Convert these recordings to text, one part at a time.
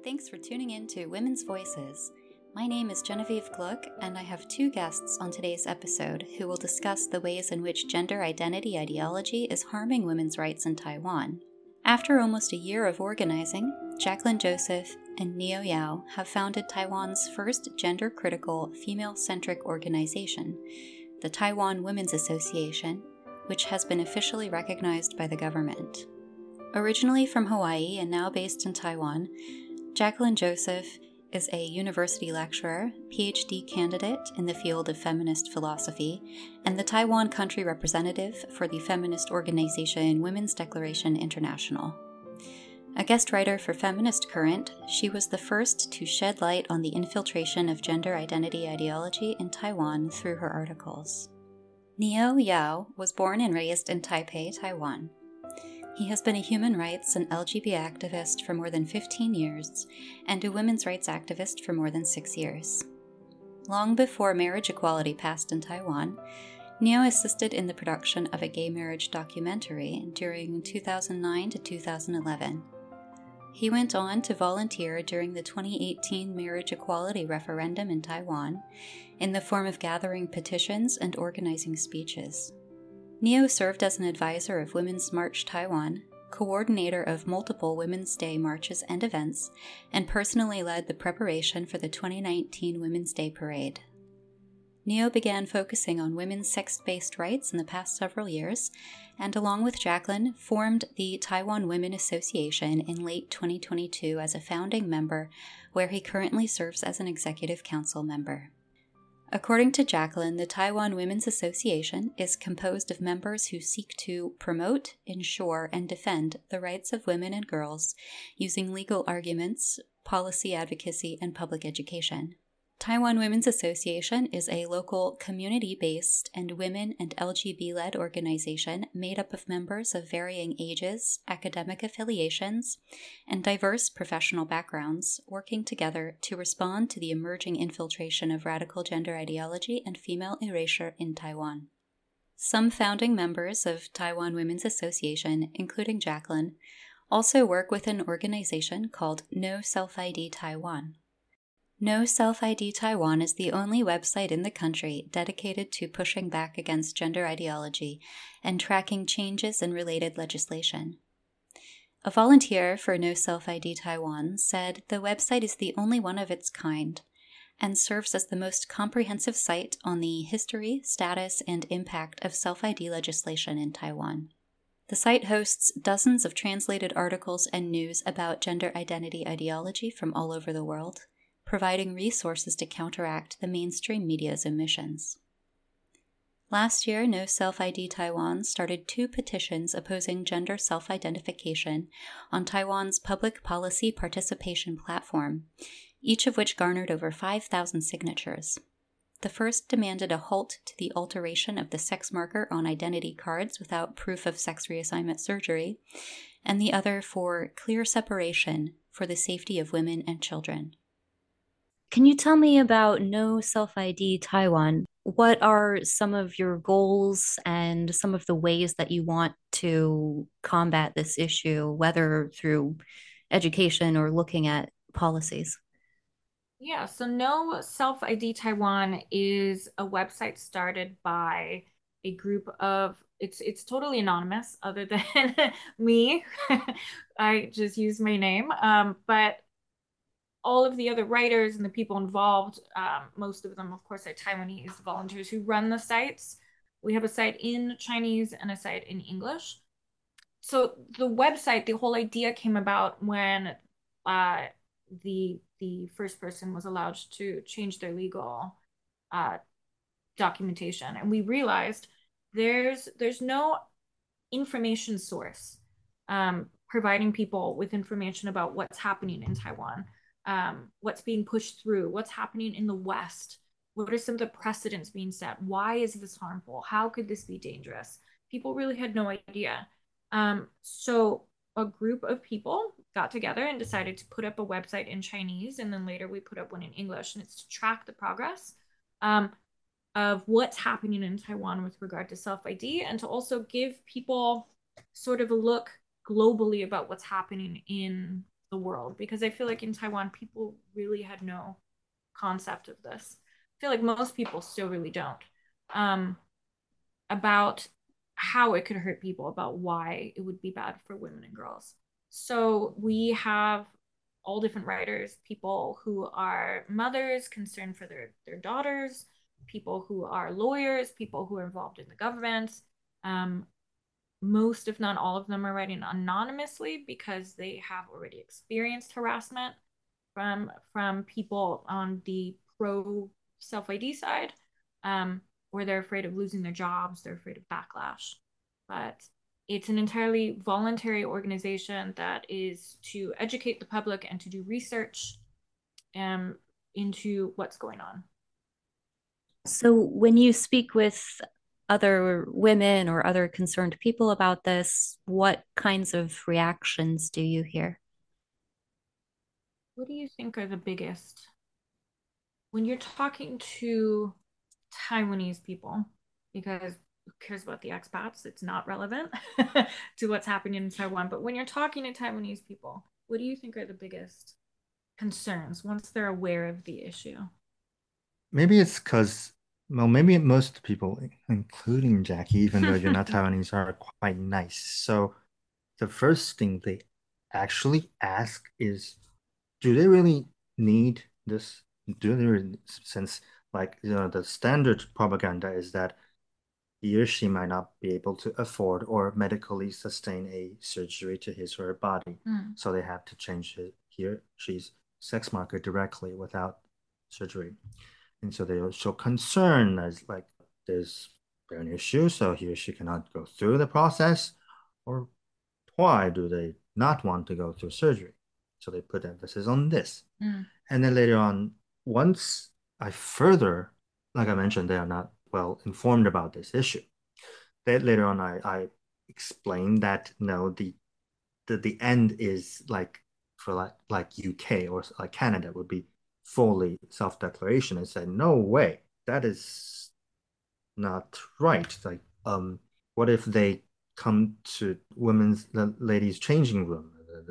Thanks for tuning in to Women's Voices. My name is Genevieve Gluck, and I have two guests on today's episode who will discuss the ways in which gender identity ideology is harming women's rights in Taiwan. After almost a year of organizing, Jacqueline Joseph and Neo Yao have founded Taiwan's first gender-critical, female-centric organization, the Taiwan Women's Association, which has been officially recognized by the government. Originally from Hawaii and now based in Taiwan, Jacqueline Joseph is a university lecturer, PhD candidate in the field of feminist philosophy, and the Taiwan country representative for the feminist organization Women's Declaration International. A guest writer for Feminist Current, she was the first to shed light on the infiltration of gender identity ideology in Taiwan through her articles. Neo Yao was born and raised in Taipei, Taiwan. He has been a human rights and LGBT activist for more than 15 years and a women's rights activist for more than 6 years. Long before marriage equality passed in Taiwan, Neo assisted in the production of a gay marriage documentary during 2009 to 2011. He went on to volunteer during the 2018 marriage equality referendum in Taiwan in the form of gathering petitions and organizing speeches. Neo served as an advisor of Women's March Taiwan, coordinator of multiple Women's Day marches and events, and personally led the preparation for the 2019 Women's Day Parade. Neo began focusing on women's sex-based rights in the past several years, and along with Jacqueline, formed the Taiwan Women Association in late 2022 as a founding member, where he currently serves as an executive council member. According to Jacqueline, the Taiwan Women's Association is composed of members who seek to promote, ensure, and defend the rights of women and girls using legal arguments, policy advocacy, and public education. Taiwan Women's Association is a local community-based and women and LGBT-led organization made up of members of varying ages, academic affiliations, and diverse professional backgrounds, working together to respond to the emerging infiltration of radical gender ideology and female erasure in Taiwan. Some founding members of Taiwan Women's Association, including Jacqueline, also work with an organization called No Self-ID Taiwan. No Self-ID Taiwan is the only website in the country dedicated to pushing back against gender ideology and tracking changes in related legislation. A volunteer for No Self-ID Taiwan said the website is the only one of its kind and serves as the most comprehensive site on the history, status, and impact of self-ID legislation in Taiwan. The site hosts dozens of translated articles and news about gender identity ideology from all over the world, providing resources to counteract the mainstream media's omissions. Last year, No Self-ID Taiwan started 2 petitions opposing gender self-identification on Taiwan's public policy participation platform, each of which garnered over 5,000 signatures. The first demanded a halt to the alteration of the sex marker on identity cards without proof of sex reassignment surgery, and the other for clear separation for the safety of women and children. Can you tell me about No Self-ID Taiwan? What are some of your goals and some of the ways that you want to combat this issue, whether through education or looking at policies? Yeah, so No Self-ID Taiwan is a website started by a group of it's totally anonymous other than me. I just use my name. But all of the other writers and the people involved, most of them, of course, are Taiwanese volunteers who run the sites. We have a site in Chinese and a site in English. So the website, the whole idea came about when the first person was allowed to change their legal uh, documentation, and we realized there's no information source providing people with information about what's happening in Taiwan, what's being pushed through, what's happening in the West, what are some of the precedents being set, why is this harmful, how could this be dangerous. People really had no idea. So a group of people got together and decided to put up a website in Chinese, and then later we put up one in English, and it's to track the progress of what's happening in Taiwan with regard to self-ID, and to also give people sort of a look globally about what's happening in the world, because I feel like in Taiwan, people really had no concept of this. I feel like most people still really don't. Um, about how it could hurt people, about why it would be bad for women and girls. So we have all different writers, people who are mothers concerned for their daughters, people who are lawyers, people who are involved in the government. Um, Most, if not all of them, are writing anonymously because they have already experienced harassment from people on the pro self ID side, or they're afraid of losing their jobs, they're afraid of backlash. But it's an entirely voluntary organization that is to educate the public and to do research um, into what's going on. So, when you speak with other women or other concerned people about this, what kinds of reactions do you hear? What do you think are the biggest when you're talking to Taiwanese people? Because who cares about the expats? It's not relevant to what's happening in Taiwan. But when you're talking to Taiwanese people, what do you think are the biggest concerns once they're aware of the issue? Maybe it's because, well, maybe most people, including Jackie, even though you're not Taiwanese, are quite nice. So the first thing they actually ask is, do they really need this? Do they really, since like the standard propaganda is that he or she might not be able to afford or medically sustain a surgery to his or her body. Mm. So they have to change he or she's sex marker directly without surgery. And so they show concern as like there's an issue, so he or she cannot go through the process, or why do they not want to go through surgery? So they put emphasis on this. Mm. And then later on, once I further, like I mentioned, they are not well informed about this issue. Then later on, I explained that no, the end is like for like UK or like Canada would be fully self-declaration and said, no way, that is not right. Like, what if they come to the ladies' changing room,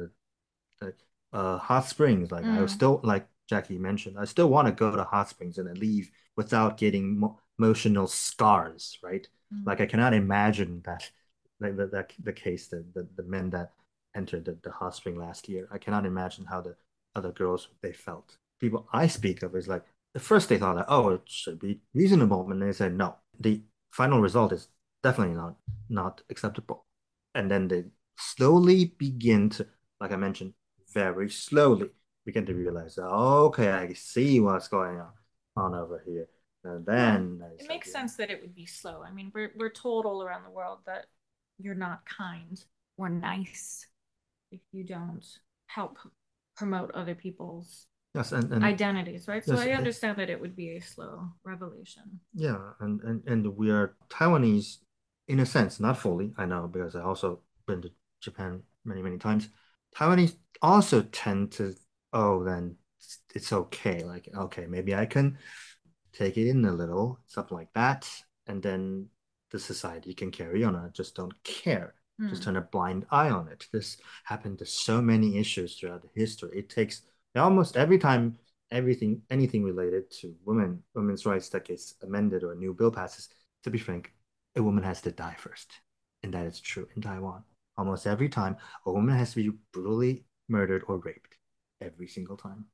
hot springs? Like, I was Mm. still like Jackie mentioned, I still want to go to hot springs and then leave without getting emotional scars, right? Mm. Like, I cannot imagine that, like the case the men that entered the hot spring last year. I cannot imagine how the other girls they felt. People I speak of is like at first they thought that, oh, it should be reasonable, and they said no. The final result is definitely not acceptable, and then they slowly begin to, like I mentioned, very slowly begin to realize, okay, I see what's going on over here. And Well, then I it said, makes yeah, sense that it would be slow. I mean, we're told all around the world that you're not kind or nice if you don't help promote other people's yes, and identities, right? So yes, I understand that it would be a slow revelation. yeah, and we are Taiwanese in a sense, not fully. I know because I also been to Japan many times. Taiwanese also tend to, oh, then it's okay. Like, okay, maybe I can take it in a little, something like that, and then the society can carry on. I just don't care. Just Hmm. turn a blind eye on it. This happened to so many issues throughout the history. It takes almost every time anything related to women's rights that gets amended or a new bill passes, to be frank, a woman has to die first. And that is true in Taiwan. Almost every time a woman has to be brutally murdered or raped. Every single time.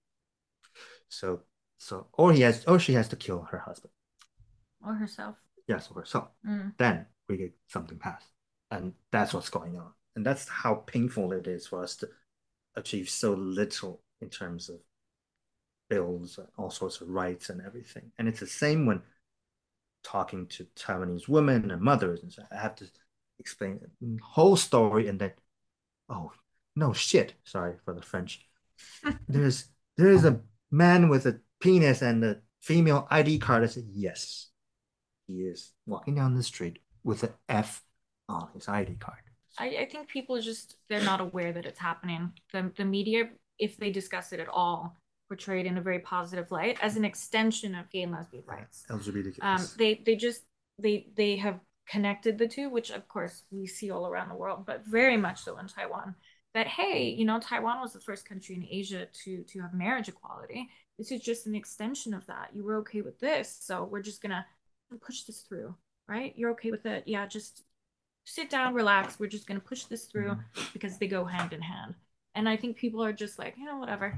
So or she has to kill her husband. Or herself. Yes, or herself. Hmm. Then we get something passed. And that's what's going on. And that's how painful it is for us to achieve so little in terms of bills, all sorts of rights and everything. And it's the same when talking to Taiwanese women and mothers, and so I have to explain the whole story, and then, oh no shit, sorry for the French. There's there is a man with a penis and a female ID card. I said, yes, he is walking down the street with an F on his ID card. I think people just they're not aware that it's happening. The media, if they discuss it at all, portray it in a very positive light as an extension of gay and lesbian rights. LGBTQ. They just they have connected the two, which of course we see all around the world, but very much so in Taiwan. that, hey, Taiwan was the first country in Asia to have marriage equality. This is just an extension of that. You were okay with this, so we're just gonna push this through, right? You're okay with it? Yeah, just sit down, relax. We're just gonna push this through because they go hand in hand. And I think people are just like, whatever.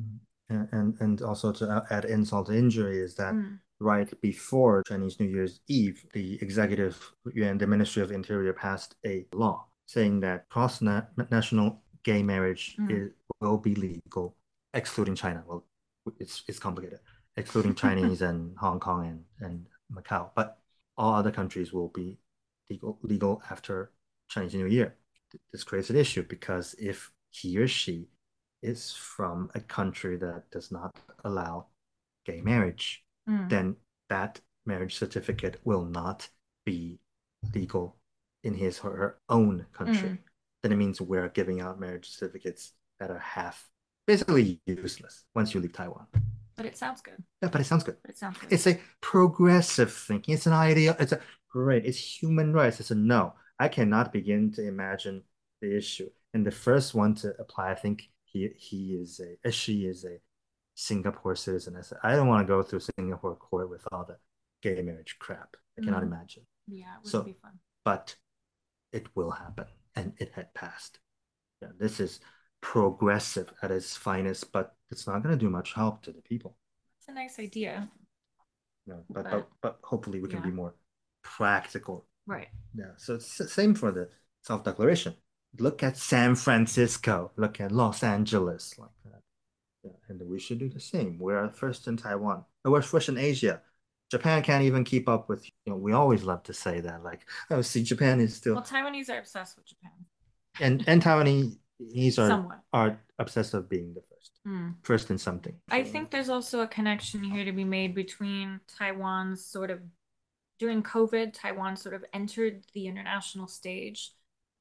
And also to add insult to injury is that right before Chinese New Year's Eve, the executive yuan, the Ministry of Interior passed a law saying that cross-national gay marriage will be legal, excluding China. Well, it's complicated, excluding Chinese and Hong Kong and Macau, but all other countries will be legal after Chinese New Year. This creates an issue because if he or she is from a country that does not allow gay marriage, then that marriage certificate will not be legal in his or her own country. Then it means we're giving out marriage certificates that are basically useless once you leave Taiwan. But it sounds good. Yeah, but it sounds good. But it sounds good. It's a progressive thinking. It's an idea. It's human rights. It's a no. I cannot begin to imagine the issue. And the first one to apply, I think she is a Singapore citizen. I don't want to go through Singapore court with all the gay marriage crap. I cannot imagine. Yeah, it wouldn't be fun. But it will happen, and it had passed. Yeah, this is progressive at its finest, but it's not going to do much help to the people. It's a nice idea. No, but hopefully we can be more practical. Right. Yeah. So it's the same for the self-declaration. Look at San Francisco. Look at Los Angeles, like that. Yeah, and we should do the same. We're first in Taiwan. We're first in Asia. Japan can't even keep up with. We always love to say that, like, oh, see, Japan is still. Well, Taiwanese are obsessed with Japan. And Taiwanese are obsessed with being the first in something. I think there's also a connection here to be made between Taiwan's sort of during COVID, Taiwan sort of entered the international stage,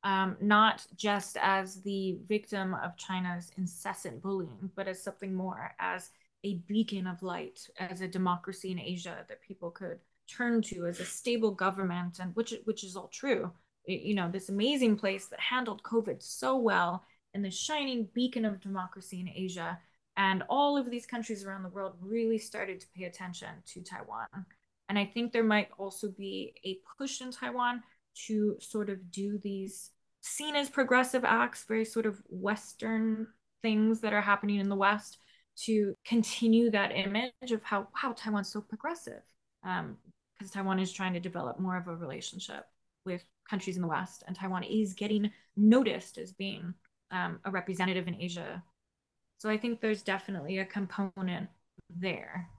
not just as the victim of China's incessant bullying, but as something more, as a beacon of light, as a democracy in Asia that people could turn to, as a stable government, and which is all true. This amazing place that handled COVID so well, and the shining beacon of democracy in Asia. And all of these countries around the world really started to pay attention to Taiwan. And I think there might also be a push in Taiwan to sort of do these seen as progressive acts, very sort of Western things that are happening in the West, to continue that image of how, wow, Taiwan's so progressive. Because Taiwan is trying to develop more of a relationship with countries in the West, and Taiwan is getting noticed as being a representative in Asia. So I think there's definitely a component there.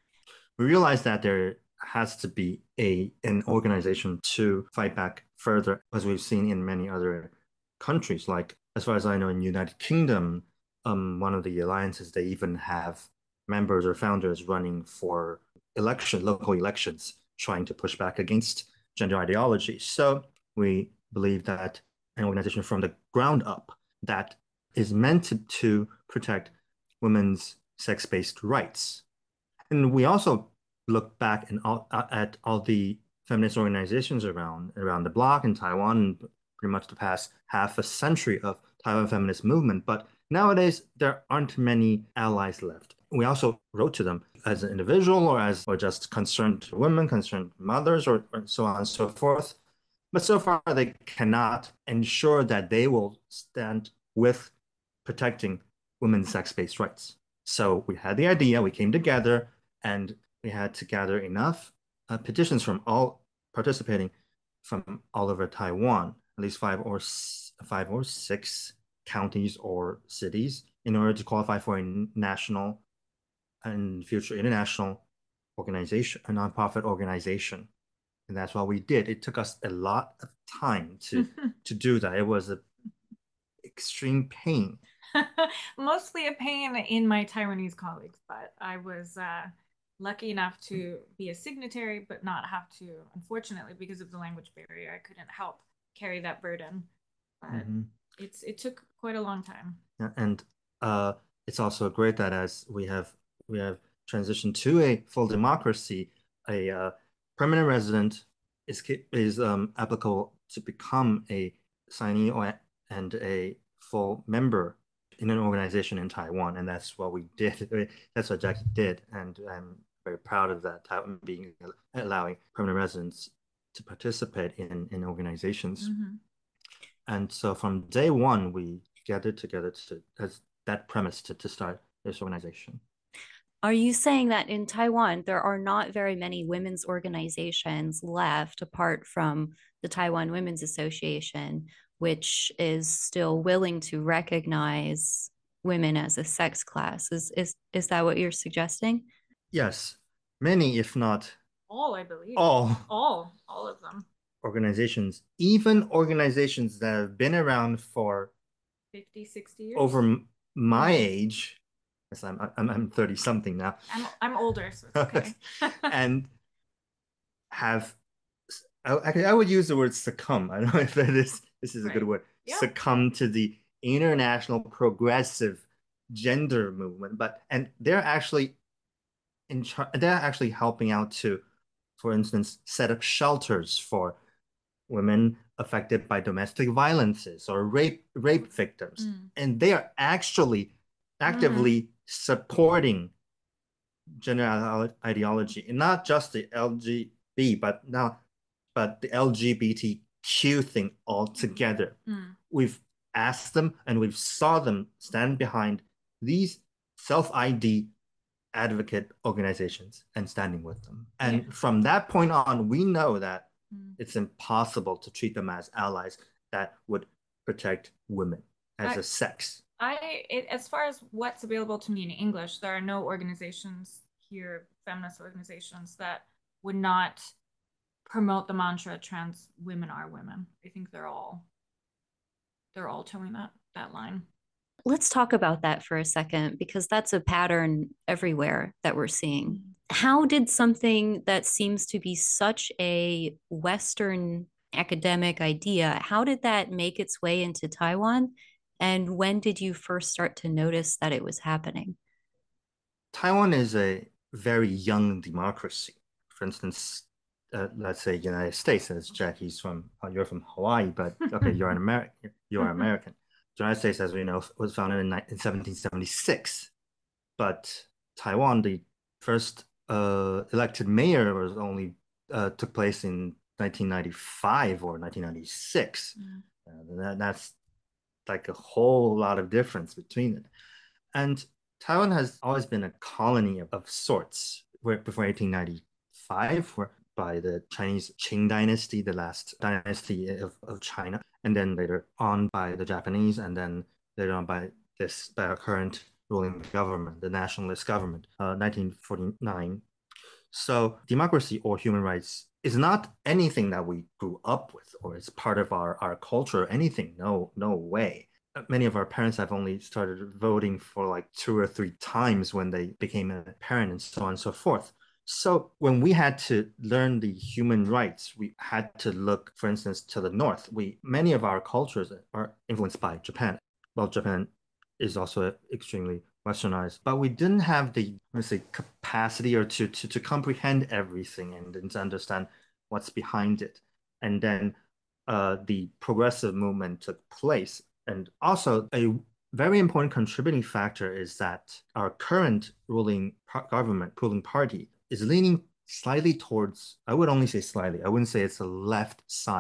We realize that there has to be an organization to fight back further, as we've seen in many other countries. Like, as far as I know, in United Kingdom, one of the alliances, they even have members or founders running for local elections, trying to push back against gender ideology. So we believe that an organization from the ground up that is meant to protect women's sex-based rights. And we also look back at all the feminist organizations around the bloc in Taiwan, and pretty much the past half a century of Taiwan feminist movement. But nowadays, there aren't many allies left. We also wrote to them as an individual or just concerned women, concerned mothers, or so on and so forth. But so far, they cannot ensure that they will stand with protecting women's sex-based rights. So we had the idea, we came together, and we had to gather enough petitions from all participating from all over Taiwan, at least five or six counties or cities, in order to qualify for a national and future international organization, a nonprofit organization. And that's what we did. It took us a lot of time to do that. It was an extreme pain. Mostly a pain in my Taiwanese colleagues, but I was lucky enough to be a signatory, but not have to, unfortunately, because of the language barrier, I couldn't help carry that burden. But it took quite a long time. Yeah, and it's also great that as we have transitioned to a full democracy, a permanent resident is applicable to become a signee and a full member in an organization in Taiwan, and that's what we did. That's what Jackie did, and I'm very proud of that. Taiwan being allowing permanent residents to participate in organizations. Mm-hmm. And so from day one, we gathered together to as that premise to start this organization. Are you saying that in Taiwan, there are not very many women's organizations left apart from the Taiwan Women's Association, which is still willing to recognize women as a sex class? Is that what you're suggesting? Yes, many, if not All, I believe. all All of them. organizations, even organizations that have been around for 50, 60 years. over my age, yes, I'm 30 something now. I'm older, so it's okay. And have I would use the word succumb. I don't know if this is a good word. Yeah. Succumb to the international progressive gender movement, and they're actually they're actually helping out to, for instance, set up shelters for women affected by domestic violences or rape victims. And they are actually actively supporting gender ideology, and not just the LGBT, but the LGBTQ thing altogether. We've asked them and we've saw them stand behind these self-ID advocate organizations and standing with them. And from that point on, we know that it's impossible to treat them as allies that would protect women as a sex. As far as what's available to me in English, there are no organizations here, feminist organizations, that would not promote the mantra "trans women are women." I think they're all towing that line. Let's talk about that for a second, because that's a pattern everywhere that we're seeing. How did something that seems to be such a Western academic idea, how did that make its way into Taiwan? And when did you first start to notice that it was happening? Taiwan is a very young democracy. For instance, let's say United States, as Jackie's you're from Hawaii, but okay, you're an American. You are American. The United States, as we know, was founded in 1776, but Taiwan, the first elected mayor, was only took place in 1995 or 1996. That's like a whole lot of difference between it. And Taiwan has always been a colony of sorts. Where before 1895, by the Chinese Qing dynasty, the last dynasty of China, and then later on by the Japanese, and then later on by our current ruling government, the nationalist government, 1949. So democracy or human rights is not anything that we grew up with, or it's part of our culture or anything. No way. Many of our parents have only started voting for like 2 or 3 times when they became a parent, and so on and so forth. So when we had to learn the human rights, we had to look, for instance, to the north. Many of our cultures are influenced by Japan. Well, Japan is also extremely westernized, but we didn't have the, let's say, capacity or to comprehend everything and to understand what's behind it. And then the progressive movement took place. And also a very important contributing factor is that our current ruling party is leaning slightly towards, I would only say slightly, I wouldn't say it's a left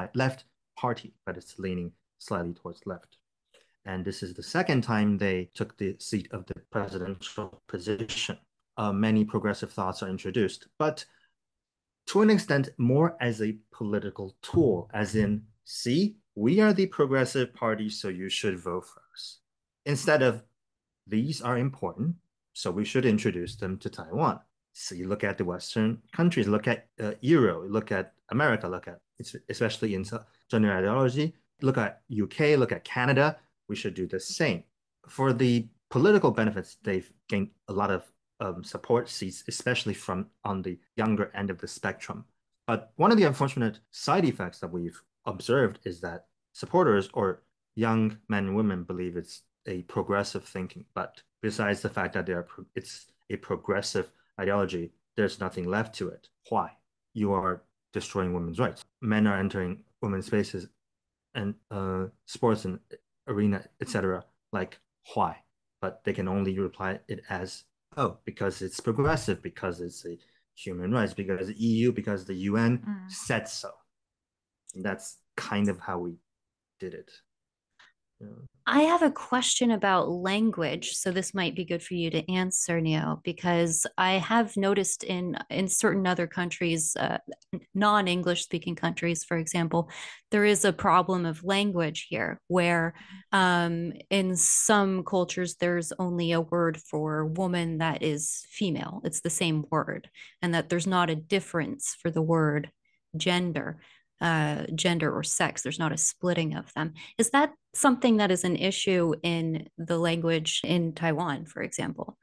party, but it's leaning slightly towards left. And this is the second time they took the seat of the presidential position. Many progressive thoughts are introduced, but to an extent more as a political tool, as in, see, we are the progressive party, so you should vote for us. Instead of, these are important, so we should introduce them to Taiwan. So you look at the Western countries, look at Euro, look at America, look at, especially in gender ideology, look at UK, look at Canada, we should do the same. For the political benefits, they've gained a lot of support seats, especially from on the younger end of the spectrum. But one of the unfortunate side effects that we've observed is that supporters or young men and women believe it's a progressive thinking. But besides the fact that it's a progressive ideology, there's nothing left to it. Why? You are destroying women's rights. Men are entering women's spaces and sports and arena, etc., like why? But they can only reply it as, oh, because it's progressive, because it's a human rights, because the EU, because the UN said so. And that's kind of how we did it. Yeah. I have a question about language, so this might be good for you to answer, Neo, because I have noticed in certain other countries, non-English speaking countries, for example, there is a problem of language here, where in some cultures there's only a word for woman that is female. It's the same word, and that there's not a difference for the word gender. Gender or sex. There's not a splitting of them. Is that something that is an issue in the language in Taiwan, for example?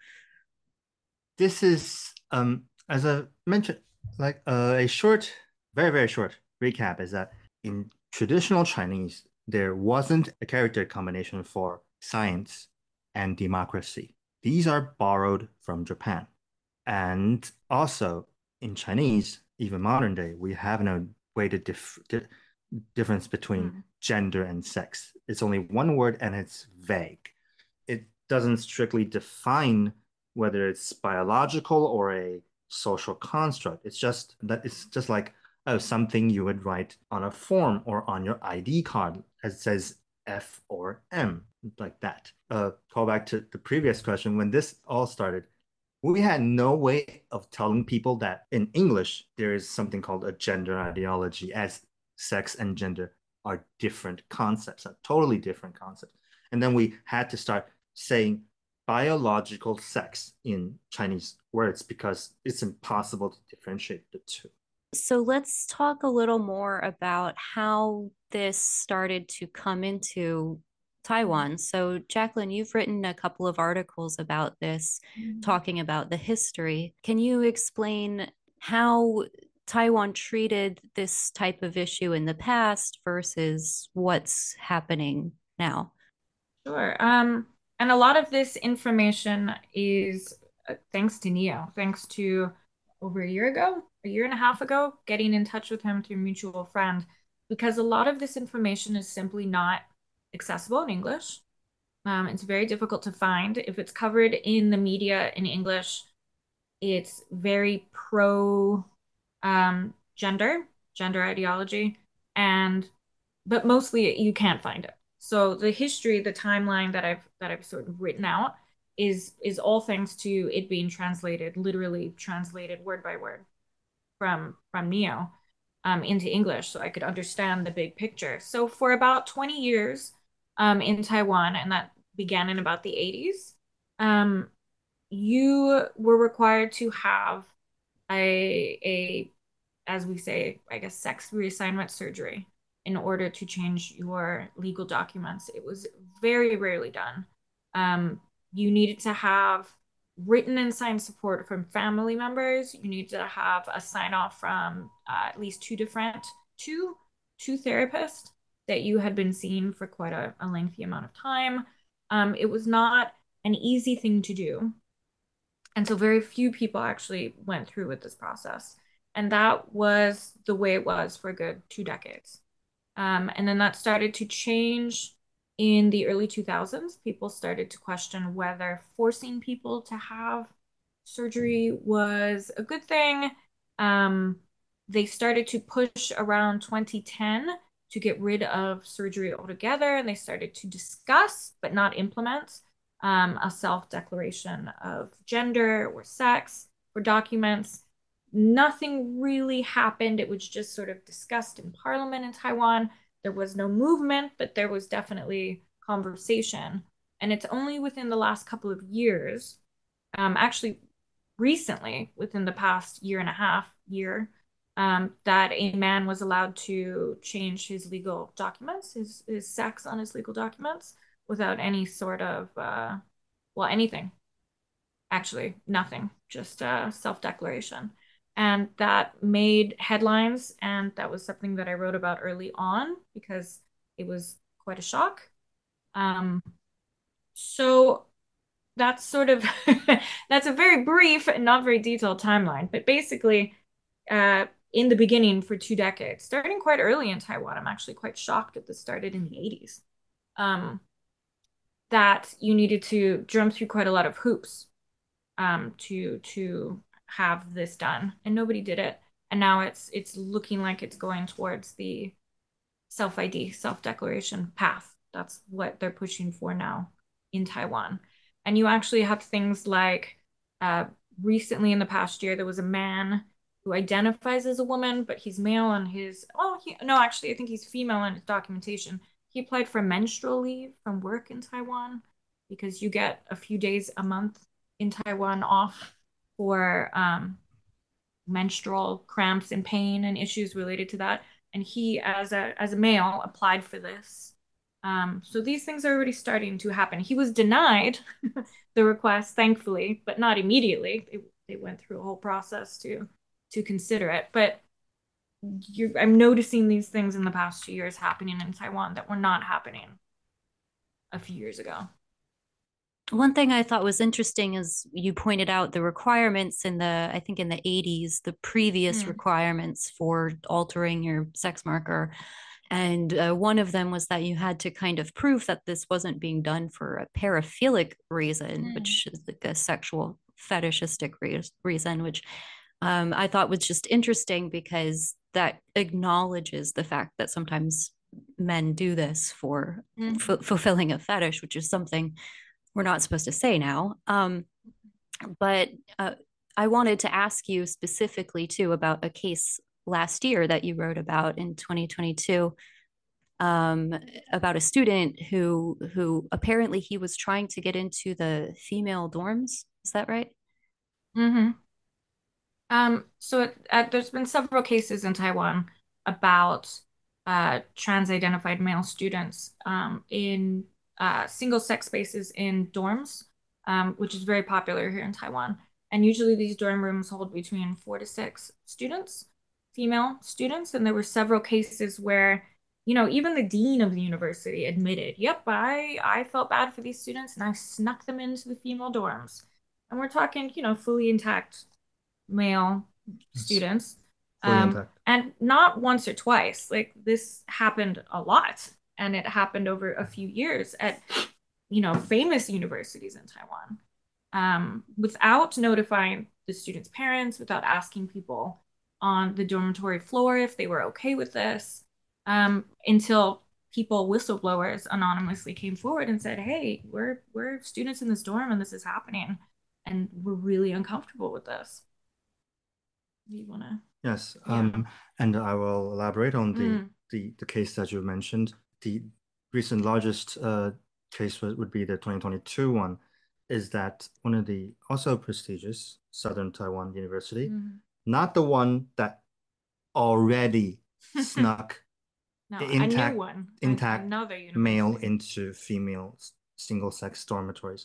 This is, as I mentioned, like a short, very, very short recap is that in traditional Chinese, there wasn't a character combination for science and democracy. These are borrowed from Japan. And also in Chinese, even modern day, we have no way to difference between gender and sex. It's only one word and it's vague. It doesn't strictly define whether it's biological or a social construct. It's just like, oh, something you would write on a form or on your ID card that says F or M, like that. Call back to the previous question. When this all started, we had no way of telling people that in English there is something called a gender ideology, as sex and gender are different concepts, are totally different concepts. And then we had to start saying biological sex in Chinese words because it's impossible to differentiate the two. So let's talk a little more about how this started to come into Taiwan. So, Jacqueline, you've written a couple of articles about this, talking about the history. Can you explain how Taiwan treated this type of issue in the past versus what's happening now? Sure. And a lot of this information is thanks to Neo, thanks to over a year ago, a year and a half ago, getting in touch with him through a mutual friend, because a lot of this information is simply not accessible in English. It's very difficult to find. If it's covered in the media in English, it's very pro gender ideology, and but mostly you can't find it. So the history, the timeline that I've sort of written out is all thanks to it being translated, literally translated word by word from Neo into English, so I could understand the big picture. So for about 20 years in Taiwan, and that began in about the 80s, you were required to have a as we say, I guess, sex reassignment surgery in order to change your legal documents. It was very rarely done. You needed to have written and signed support from family members. You need to have a sign off from at least two therapists that you had been seeing for quite a lengthy amount of time. It was not an easy thing to do. And so very few people actually went through with this process. And that was the way it was for a good 2 decades. And then that started to change in the early 2000s. People started to question whether forcing people to have surgery was a good thing. They started to push around 2010 to get rid of surgery altogether. And they started to discuss, but not implement, a self-declaration of gender or sex for documents. Nothing really happened. It was just sort of discussed in parliament in Taiwan. There was no movement, but there was definitely conversation. And it's only within the last couple of years, actually recently, within the past year and a half, that a man was allowed to change his legal documents, his sex on his legal documents without any sort of, well, anything. Actually, nothing, just a self-declaration. And that made headlines, and that was something that I wrote about early on because it was quite a shock. So that's sort of that's a very brief and not very detailed timeline. But basically, in the beginning for 2 decades, starting quite early in Taiwan, I'm actually quite shocked that this started in the 80s. that you needed to jump through quite a lot of hoops to have this done, and nobody did it. And now it's looking like it's going towards the self ID, self declaration path. That's what they're pushing for now in Taiwan. And you actually have things like uh, recently in the past year, there was a man who identifies as a woman, but he's male on his, oh, no, actually, I think he's female on his documentation. He applied for menstrual leave from work in Taiwan because you get a few days a month in Taiwan off for menstrual cramps and pain and issues related to that. And he, as a male, applied for this. So these things are already starting to happen. He was denied the request, thankfully, but not immediately. They went through a whole process to consider it. But I'm noticing these things in the past 2 years happening in Taiwan that were not happening a few years ago. One thing I thought was interesting is you pointed out the requirements I think in the 80s, the previous requirements for altering your sex marker. And one of them was that you had to kind of prove that this wasn't being done for a paraphilic reason, which is like a sexual fetishistic reason, which I thought was just interesting because that acknowledges the fact that sometimes men do this for fulfilling a fetish, which is something we're not supposed to say now. But I wanted to ask you specifically too about a case last year that you wrote about in 2022 about a student who apparently he was trying to get into the female dorms. Is that right? Mm-hmm. So there's been several cases in Taiwan about trans-identified male students in single-sex spaces in dorms, which is very popular here in Taiwan. And usually these dorm rooms hold between 4 to 6 students, female students. And there were several cases where, even the dean of the university admitted, yep, I felt bad for these students and I snuck them into the female dorms. And we're talking, fully intact male students. And not once or twice. Like this happened a lot. And it happened over a few years at, famous universities in Taiwan, without notifying the students' parents, without asking people on the dormitory floor if they were okay with this, until people, whistleblowers, anonymously came forward and said, "Hey, we're students in this dorm, and this is happening, and we're really uncomfortable with this." You want to? Yes, Yeah. and I will elaborate on the case that you mentioned. The recent largest case would be the 2022 one, is that one of the also prestigious Southern Taiwan University, not the one that already snuck No, a new intact one. intact Another male university. into female single-sex dormitories.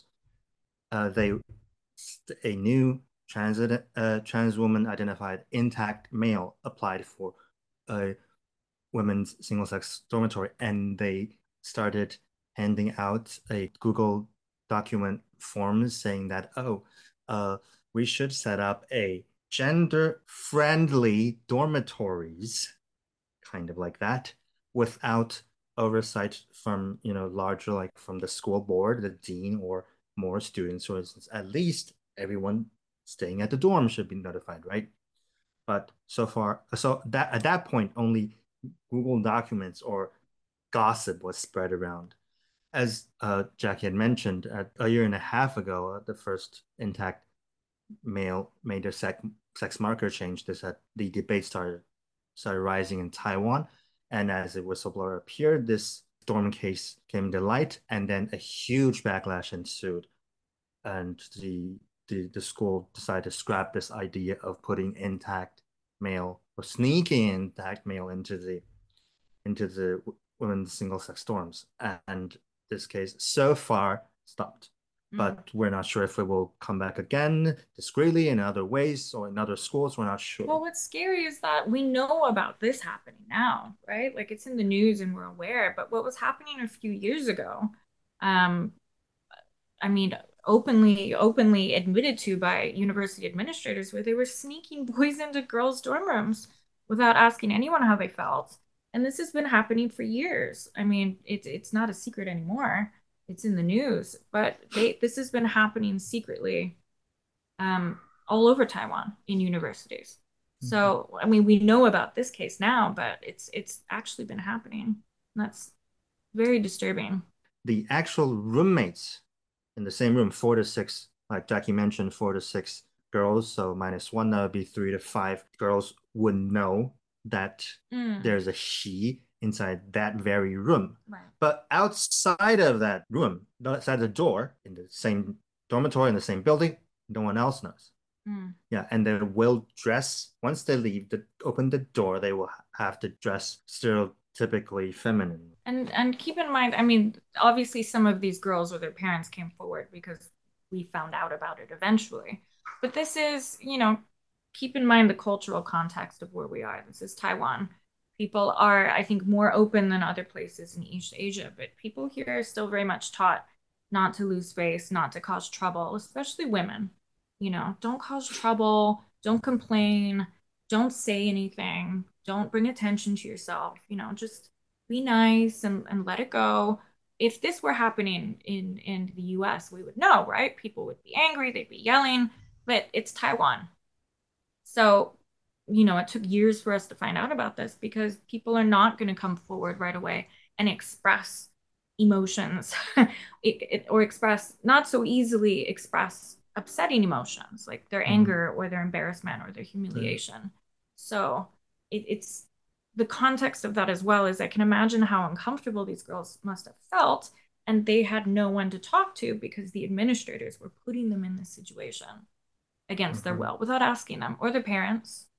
A new trans woman identified intact male applied for a women's single-sex dormitory, and they started handing out a Google document form saying that, we should set up a gender-friendly dormitories, kind of like that, without oversight from, larger, like from the school board, the dean, or more students. For instance, at least everyone staying at the dorm should be notified, right? But so that at that point, only Google Documents or gossip was spread around. As Jackie had mentioned, a year and a half ago, the first intact male made their sex marker change. The debate started rising in Taiwan, and as a whistleblower appeared, this storm case came to light, and then a huge backlash ensued, and the school decided to scrap this idea of putting intact male or sneaking intact male into the women's single sex dorms, and this case so far stopped. But we're not sure if it will come back again discreetly in other ways or in other schools. We're not sure. Well, what's scary is that we know about this happening now, right? Like it's in the news and we're aware, but what was happening a few years ago, um, I mean, openly admitted to by university administrators, where they were sneaking boys into girls' dorm rooms without asking anyone how they felt. And this has been happening for years. I mean, it's not a secret anymore. it's in the news, but this has been happening secretly all over Taiwan in universities. So, I mean, we know about this case now, but it's actually been happening. And that's very disturbing. The actual roommates in the same room, 4 to 6, like Jackie mentioned, 4 to 6 girls, so -1, that would be 3 to 5 girls would know that there's a she inside that very room. Right. But outside of that room, outside the door, in the same dormitory, in the same building, no one else knows. Yeah, and they will dress once they leave open the door, they will have to dress stereotypically feminine. And keep in mind, I mean, obviously some of these girls or their parents came forward because we found out about it eventually. But this is, keep in mind the cultural context of where we are. This is Taiwan. People are, I think, more open than other places in East Asia, but people here are still very much taught not to lose face, not to cause trouble, especially women. Don't cause trouble, don't complain, don't say anything, don't bring attention to yourself, just be nice and let it go. If this were happening in the US, we would know, right? People would be angry, they'd be yelling, but it's Taiwan. So, it took years for us to find out about this because people are not going to come forward right away and express emotions or express not so easily express upsetting emotions like their anger or their embarrassment or their humiliation. So it's the context of that as well is I can imagine how uncomfortable these girls must have felt and they had no one to talk to because the administrators were putting them in this situation against their will without asking them or their parents.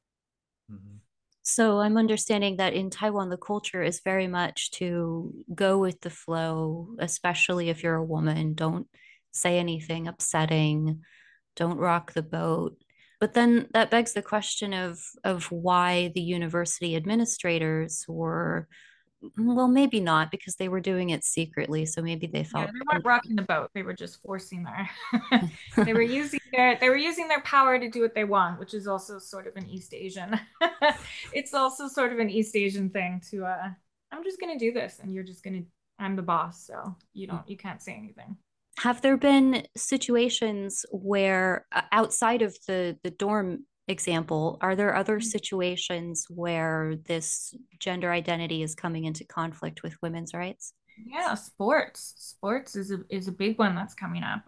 So I'm understanding that in Taiwan, the culture is very much to go with the flow, especially if you're a woman. Don't say anything upsetting, don't rock the boat. But then that begs the question of why the university administrators were, well, maybe not because they were doing it secretly, so maybe they Yeah, felt they weren't rocking the boat. They were just forcing their they were using their power to do what they want, which is also sort of an East Asian. It's also sort of an East Asian thing to I'm just gonna do this and I'm the boss, so you can't say anything. Have there been situations where outside of the dorm example, are there other situations where this gender identity is coming into conflict with women's rights? Yeah, sports is a big one that's coming up.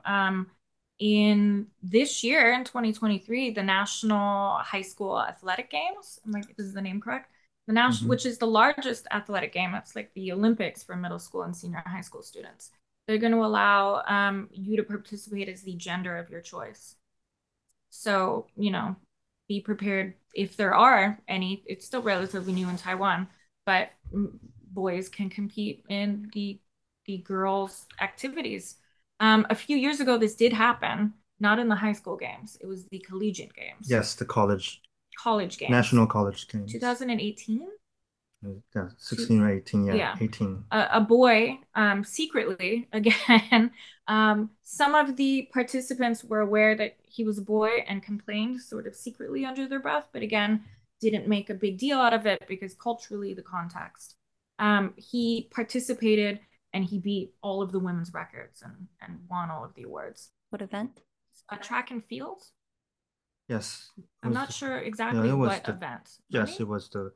In this year in 2023, the National High School Athletic Games, is the name correct? The national, which is the largest athletic game. It's like the Olympics for middle school and senior high school students. They're going to allow you to participate as the gender of your choice. So, be prepared if there are any. It's still relatively new in Taiwan, but boys can compete in the girls' activities. A few years ago, this did happen, not in the high school games. It was the collegiate games. Yes, the college games. National college games. 2018? Yeah, 16 or 18, Yeah. 18. A boy, secretly, again, some of the participants were aware that he was a boy and complained sort of secretly under their breath, but again, didn't make a big deal out of it because culturally, the context. He participated and he beat all of the women's records and won all of the awards. What event? A track and field? Yes. I'm not sure exactly what event. Yes, it was the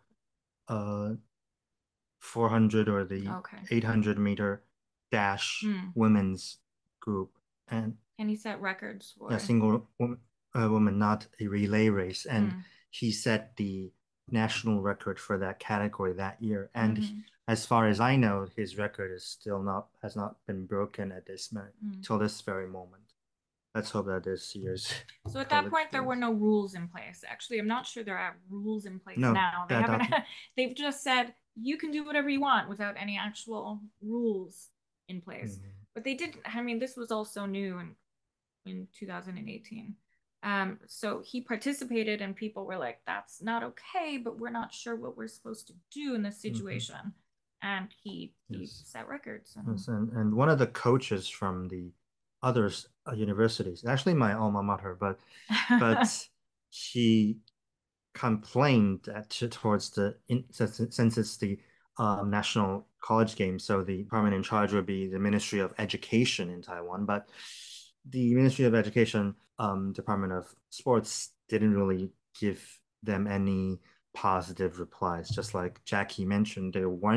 400 or the 800-meter dash women's group. And he set records for a single woman, not a relay race. And he set the national record for that category that year. And as far as I know, his record has not been broken at this moment till this very moment. Let's hope that this year's. So at that point, there were no rules in place. Actually, I'm not sure there are rules in place now. They haven't. They've just said you can do whatever you want without any actual rules in place. But they didn't. I mean, this was also new in 2018. So he participated, and people were like, "That's not okay," but we're not sure what we're supposed to do in this situation. And he set records. And one of the coaches from the other universities, actually my alma mater, but he complained that towards since it's the national college games. So the department in charge would be the Ministry of Education in Taiwan. But the Ministry of Education, Department of Sports didn't really give them any positive replies. Just like Jackie mentioned,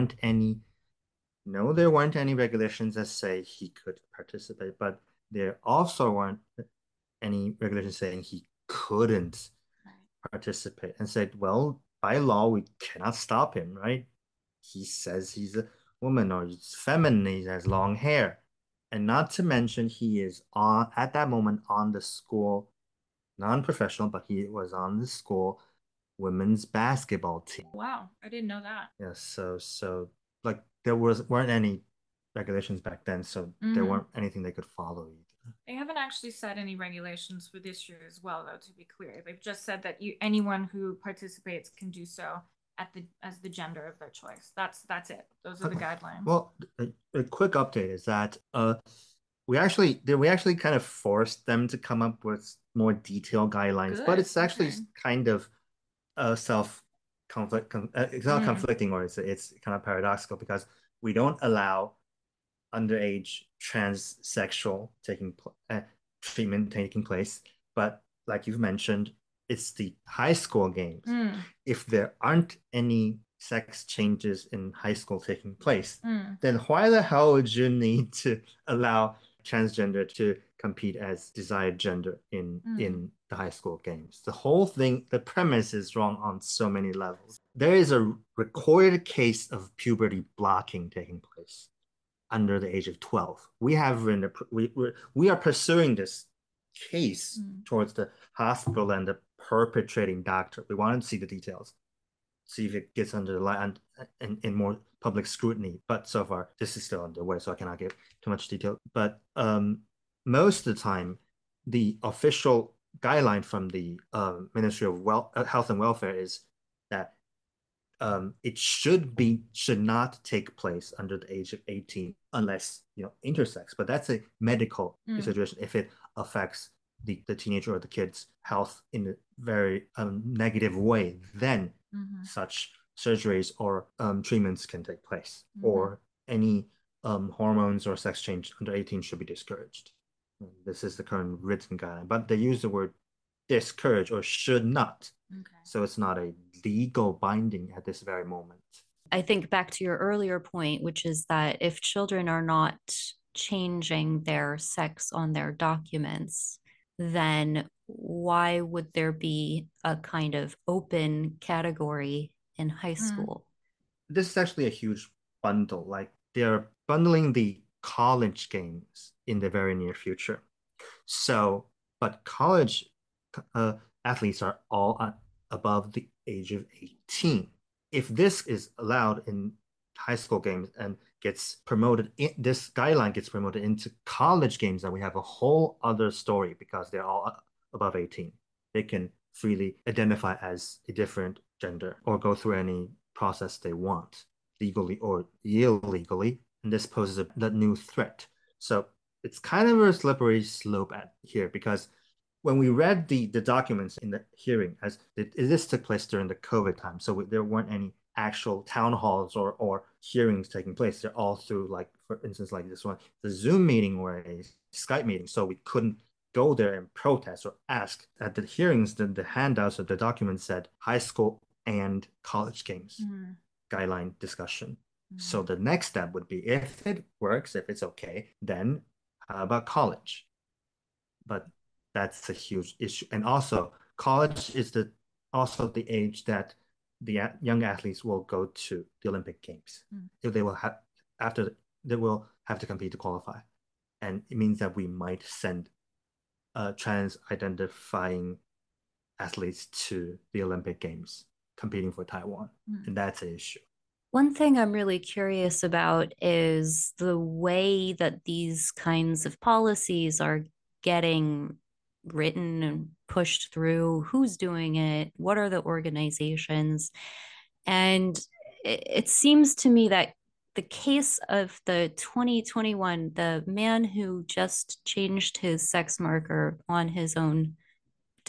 there weren't any regulations that say he could participate, but there also weren't any regulations saying he couldn't participate, and said, well, by law, we cannot stop him, right? He says he's a woman or he's feminine, he has long hair. And not to mention, he is at that moment on the school, non-professional, but he was on the school women's basketball team. Wow, I didn't know that. Yeah, so like weren't any regulations back then, so there weren't anything they could follow either. They haven't actually set any regulations for this year as well, though, to be clear. They've just said that anyone who participates can do so as the gender of their choice. That's it. Those are the guidelines. Well, a quick update is that we actually kind of forced them to come up with more detailed guidelines, Good. but it's actually Okay. kind of self conflict. It's not conflicting, or it's kind of paradoxical because we don't allow underage transsexual treatment taking place, but like you've mentioned, it's the high school games. If there aren't any sex changes in high school taking place, then why the hell would you need to allow transgender to compete as desired gender in the high school games? The whole thing, the premise is wrong on so many levels. There is a recorded case of puberty blocking taking place under the age of 12. We are pursuing this case towards the hospital and the perpetrating doctor. We want to see the details, see if it gets under the light and in more public scrutiny. But so far, this is still underway, so I cannot give too much detail. But most of the time, the official guideline from the Ministry of Health and Welfare is that it should not take place under the age of 18 unless intersex. But that's a medical situation. If it affects the teenager or the kid's health in a very negative way, then such surgeries or treatments can take place, or any hormones or sex change under 18 should be discouraged. This is the current written guideline, but they use the word discourage or should not. So it's not a legal binding at this very moment. I think back to your earlier point, which is that if children are not changing their sex on their documents, then why would there be a kind of open category in high school? This is actually a huge bundle. Like they're bundling the college games in the very near future. So, but college athletes are all above the age of 18. If this is allowed in high school games and gets promoted, this guideline gets promoted into college games, then we have a whole other story because they're all above 18. They can freely identify as a different gender or go through any process they want, legally or illegally. And this poses a new threat. So it's kind of a slippery slope here because when we read the documents in the hearing, as this took place during the COVID time, so there weren't any actual town halls or hearings taking place. They're all through, like, for instance, like this one, the Zoom meeting or a Skype meeting. So we couldn't go there and protest or ask. At the hearings, the handouts of the documents said high school and college games guideline discussion. So the next step would be, if it works, if it's okay, then how about college? But that's a huge issue. And also, college is also the age that the young athletes will go to the Olympic Games. If they will have to compete to qualify. And it means that we might send trans identifying athletes to the Olympic Games competing for Taiwan. And that's an issue. One thing I'm really curious about is the way that these kinds of policies are getting written and pushed through. Who's doing it? What are the organizations? And it seems to me that the case of the 2021, the man who just changed his sex marker on his own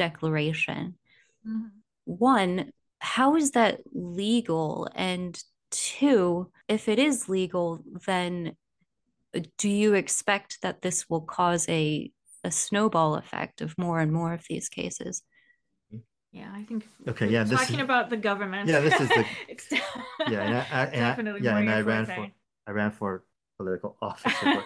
declaration, one, how is that legal? And two, if it is legal, then do you expect that this will cause a snowball effect of more and more of these cases? Yeah, I think Okay, we're yeah, talking about the government. yeah, this is the It's yeah, definitely yeah, more and your forte. I ran for political office, but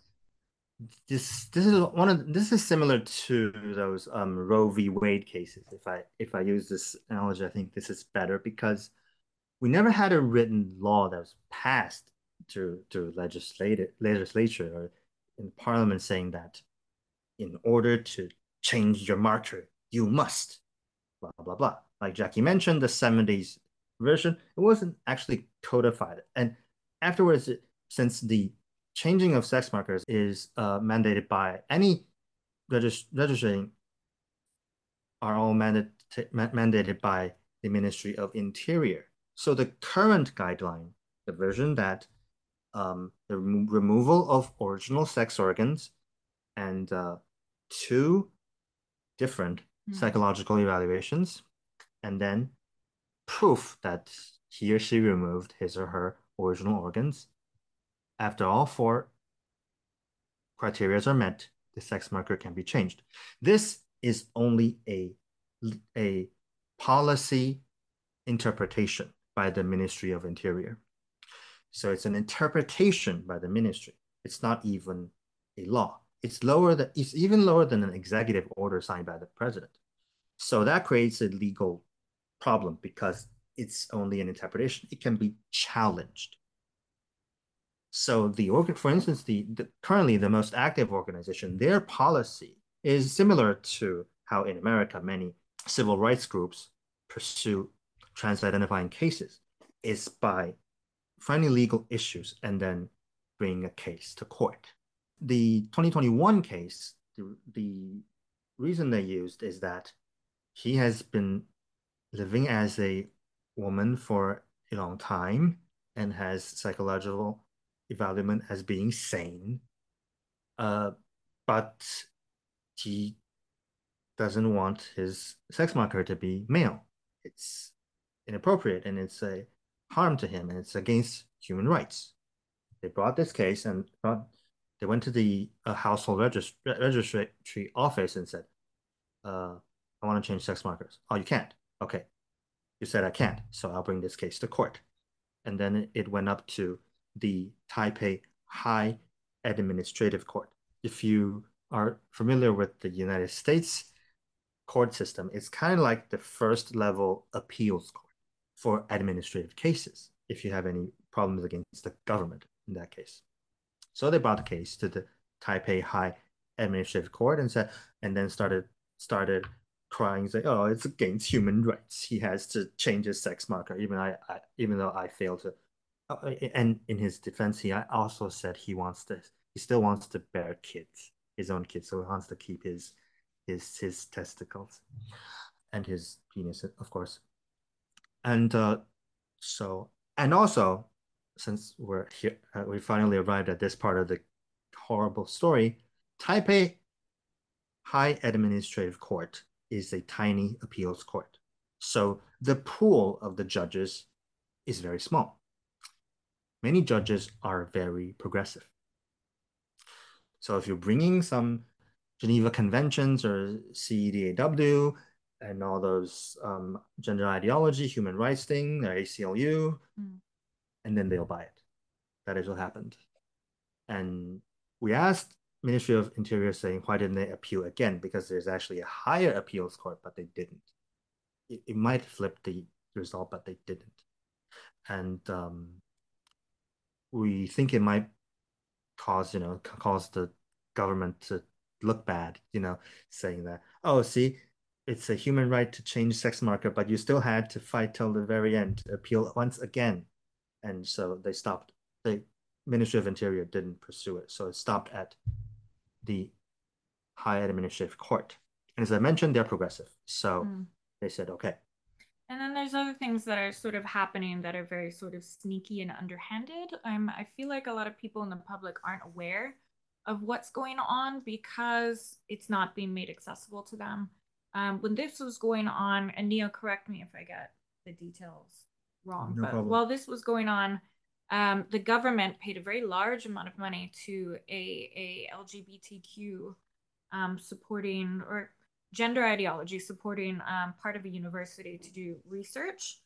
this is similar to those Roe v. Wade cases. If I use this analogy, I think this is better because we never had a written law that was passed through legislature or in parliament saying that in order to change your marker, you must blah blah blah. Like Jackie mentioned, the 70s version, it wasn't actually codified. And afterwards, since the changing of sex markers is mandated by any registering are all mandated by the Ministry of Interior. So the current guideline, the version that the removal of original sex organs and two different psychological evaluations, and then proof that he or she removed his or her original organs. After all four criteria are met, the sex marker can be changed. This is only a policy interpretation by the Ministry of Interior. So it's an interpretation by the ministry. It's not even a law. It's even lower than an executive order signed by the president. So that creates a legal problem because it's only an interpretation. It can be challenged. So for instance, currently the most active organization, their policy is similar to how in America many civil rights groups pursue trans-identifying cases, is by finding legal issues and then bringing a case to court. The 2021 case, the reason they used is that he has been living as a woman for a long time and has psychological evaluation as being sane, but he doesn't want his sex marker to be male. It's inappropriate and it's a harm to him and it's against human rights. They brought this case and they went to the household registry office and said, I want to change sex markers. Oh, you can't. Okay. You said I can't, so I'll bring this case to court. And then it went up to the Taipei High Administrative Court. If you are familiar with the United States court system, it's kind of like the first level appeals court for administrative cases, if you have any problems against the government in that case. So they brought the case to the Taipei High Administrative Court and then started crying, say, "Oh, it's against human rights. He has to change his sex marker." Even though I failed to, and in his defense, he also said he still wants to bear kids, his own kids, so he wants to keep his testicles and his penis, of course. And and also, since we're here, we finally arrived at this part of the horrible story. Taipei High Administrative Court is a tiny appeals court. So the pool of the judges is very small. Many judges are very progressive. So if you're bringing some Geneva Conventions or CEDAW and all those gender ideology, human rights thing, or ACLU, and then they'll buy it. That is what happened. And we asked Ministry of Interior saying, why didn't they appeal again? Because there's actually a higher appeals court, but they didn't. It might flip the result, but they didn't. And we think it might cause the government to look bad, saying that, oh, see, it's a human right to change sex marker, but you still had to fight till the very end to appeal once again. And so they stopped. The Ministry of Interior didn't pursue it. So it stopped at the High Administrative Court. And as I mentioned, they're progressive. So they said, okay. And then there's other things that are sort of happening that are very sort of sneaky and underhanded. I feel like a lot of people in the public aren't aware of what's going on because it's not being made accessible to them. When this was going on, and Neo, correct me if I get the details wrong. No But problem. while this was going on, the government paid a very large amount of money to a LGBTQ supporting or gender ideology supporting part of a university to do research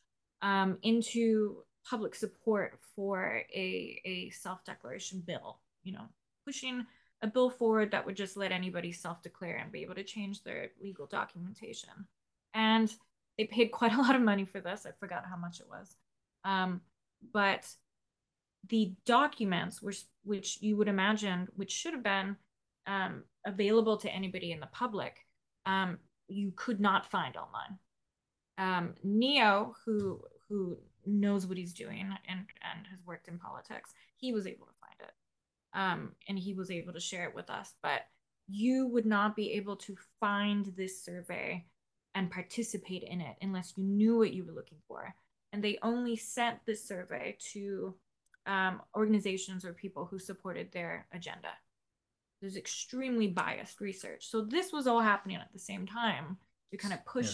into public support for a self-declaration bill, pushing a bill forward that would just let anybody self-declare and be able to change their legal documentation. And they paid quite a lot of money for this. I forgot how much it was. But the documents, which you would imagine, which should have been available to anybody in the public, you could not find online. Neo, who knows what he's doing and has worked in politics, he was able to find it. And he was able to share it with us. But you would not be able to find this survey and participate in it unless you knew what you were looking for. And they only sent this survey to organizations or people who supported their agenda. There's extremely biased research. So this was all happening at the same time to kind of push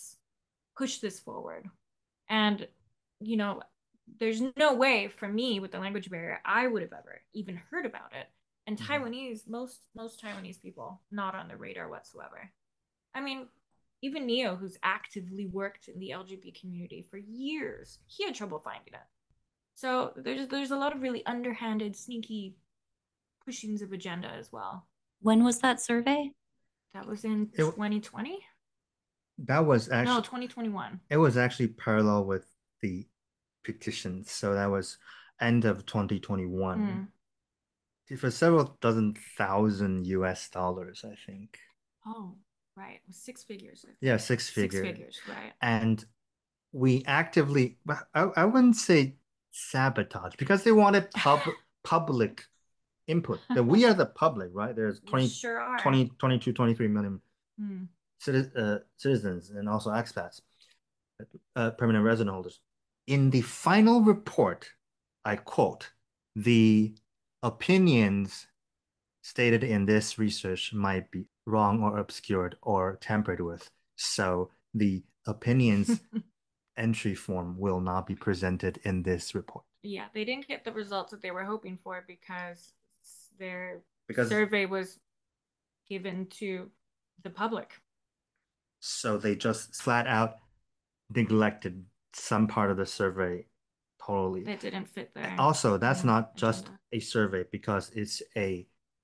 this forward. And, there's no way for me with the language barrier, I would have ever even heard about it. And Taiwanese, most Taiwanese people, not on the radar whatsoever. I mean, even Neo, who's actively worked in the LGBT community for years, he had trouble finding it. So there's a lot of really underhanded, sneaky pushings of agenda as well. When was that survey? That was in 2020? That was actually No, 2021. It was actually parallel with the petition, so that was end of 2021. For several dozen thousand US dollars, I think. Oh, right. It was 6 figures. Yeah, six 6 figures. figures, right. And we actively, I wouldn't say sabotage, because they wanted public input. That we are the public, right? There's 22, 23 million citizens and also expats, permanent resident holders. In the final report, I quote, the opinions stated in this research might be wrong or obscured or tampered with. So the opinions entry form will not be presented in this report. Yeah, they didn't get the results that they were hoping for because their survey was given to the public. So they just flat out neglected some part of the survey totally. That didn't fit there. Also, that's not just a survey, because it's a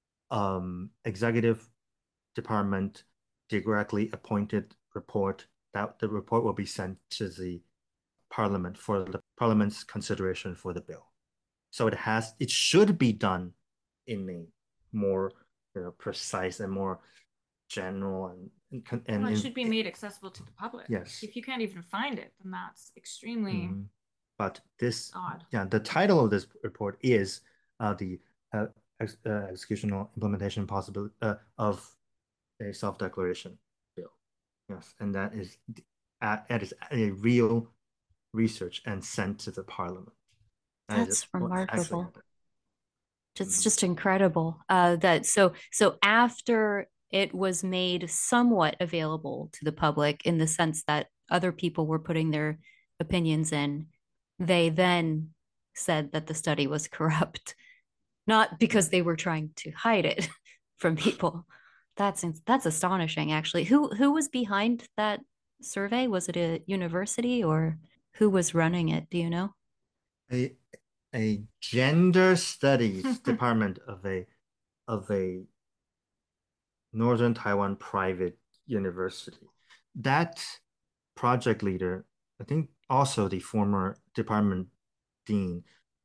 executive department directly appointed report. That the report will be sent to the parliament for the parliament's consideration for the bill. So it should be done in a more precise and more general and it should be made accessible to the public. Yes. If you can't even find it, then that's extremely but this odd. Yeah, the title of this report is the executional implementation possibility of a self-declaration bill. Yes, and that is a real research and sent to the parliament. That's remarkable. It's just incredible. So after it was made somewhat available to the public in the sense that other people were putting their opinions in, they then said that the study was corrupt, not because they were trying to hide it from people. That's astonishing, actually. Who was behind that survey? Was it a university, or who was running it? Do you know? A gender studies department of a Northern Taiwan private university. That project leader, I think also the former department dean,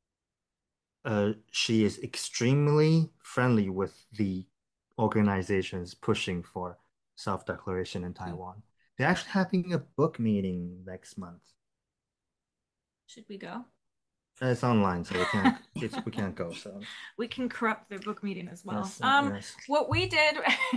she is extremely friendly with the organizations pushing for self-declaration in Taiwan. They're actually having a book meeting next month. Should we go? It's online, so we can't go. So we can corrupt their book meeting as well. Yes. What we did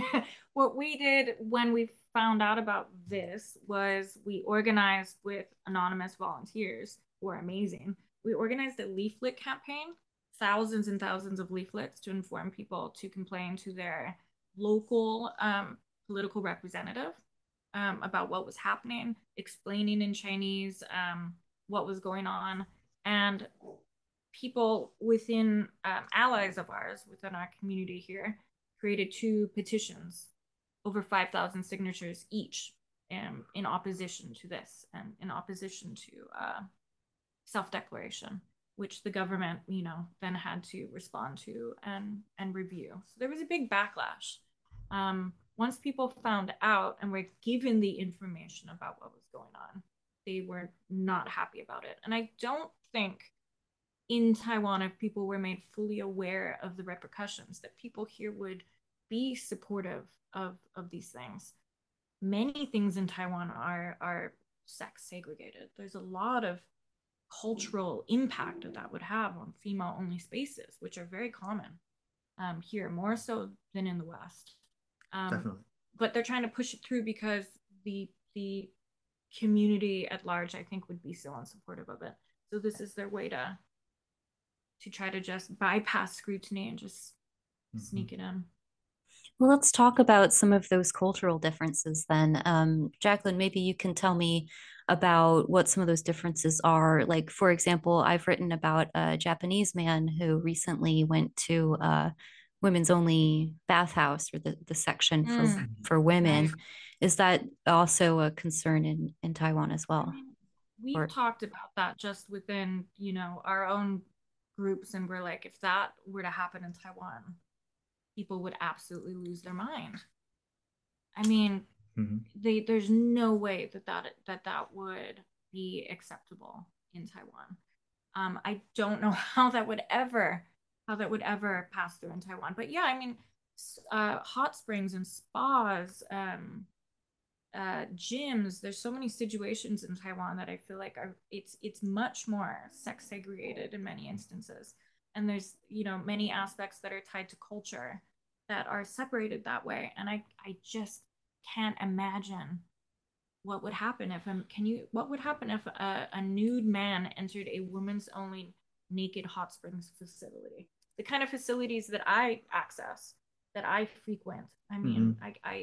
when we found out about this was we organized with anonymous volunteers who are amazing. We organized a leaflet campaign, thousands and thousands of leaflets to inform people to complain to their local political representative about what was happening, explaining in Chinese what was going on. And people within allies of ours within our community here created 2 petitions, over 5,000 signatures each, in opposition to this and in opposition to self-declaration, which the government, then had to respond to and review. So there was a big backlash. Once people found out and were given the information about what was going on, they were not happy about it. And I don't think in Taiwan, if people were made fully aware of the repercussions, that people here would be supportive of these things. Many things in Taiwan are sex segregated. There's a lot of cultural impact that would have on female only spaces, which are very common here, more so than in the West. Definitely. But they're trying to push it through because the community at large, I think, would be so unsupportive of it. So this is their way to try to just bypass scrutiny and just sneak it in. Well, let's talk about some of those cultural differences then. Jacqueline, maybe you can tell me about what some of those differences are. Like, for example, I've written about a Japanese man who recently went to a women's only bathhouse, or the section for women. Right. Is that also a concern in Taiwan as well? I mean, we've talked about that just within, our own groups, and we're like, if that were to happen in Taiwan, people would absolutely lose their mind. I mean, there's no way that would be acceptable in Taiwan. I don't know how that would ever pass through in Taiwan. But yeah, I mean, hot springs and spas, gyms. There's so many situations in Taiwan that I feel like it's much more sex segregated in many instances. And there's many aspects that are tied to culture that are separated that way. And I just can't imagine what would happen if a nude man entered a women's only naked hot springs facility, the kind of facilities that I access, that I frequent. I mean,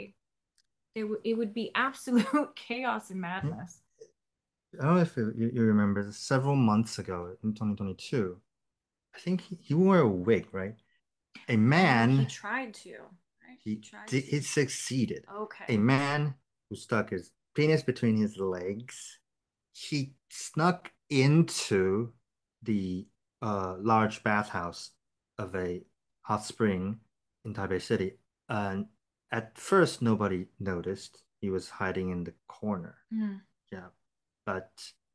it would be absolute chaos and madness. I don't know if you remember, several months ago in 2022, I think he wore a wig, right? A man. He tried to. Right? He succeeded. Okay. A man who stuck his penis between his legs. He snuck into the large bathhouse of a hot spring in Taipei City. And at first, nobody noticed. He was hiding in the corner. Yeah. But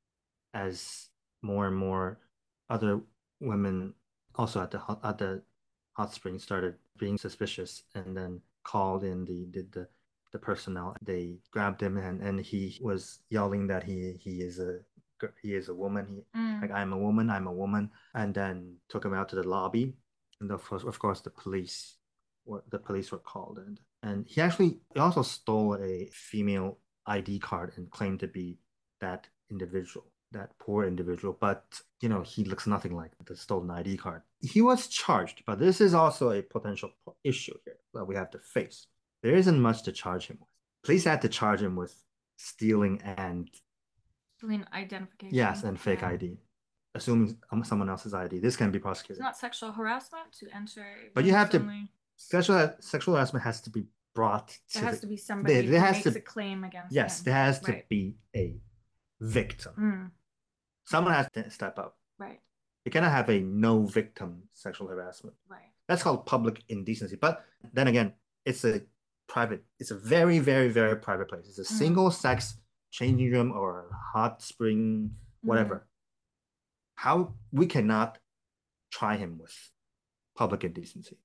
as more and more other women also at the hot spring started being suspicious, and then called in the personnel. They grabbed him, and he was yelling that he is a woman. Like, I'm a woman, and then took him out to the lobby, and of course the police were called, and he also stole a female ID card and claimed to be that individual, that poor individual, but he looks nothing like the stolen ID card. He was charged, but this is also a potential issue here that we have to face. There isn't much to charge him with. Police had to charge him with stealing identification. Yes, and fake ID. Assuming someone else's ID. This can be prosecuted. It's not sexual harassment to enter. But you have to. Sexual harassment has to be brought to. There has to be somebody who makes a claim against. Yes, him. There has to be a victim. Someone has to step up. Right. You cannot have a no victim sexual harassment. Right. That's called public indecency. But then again, it's a very, very, very private place. It's a single sex changing room or hot spring, whatever. How we cannot try him with public indecency.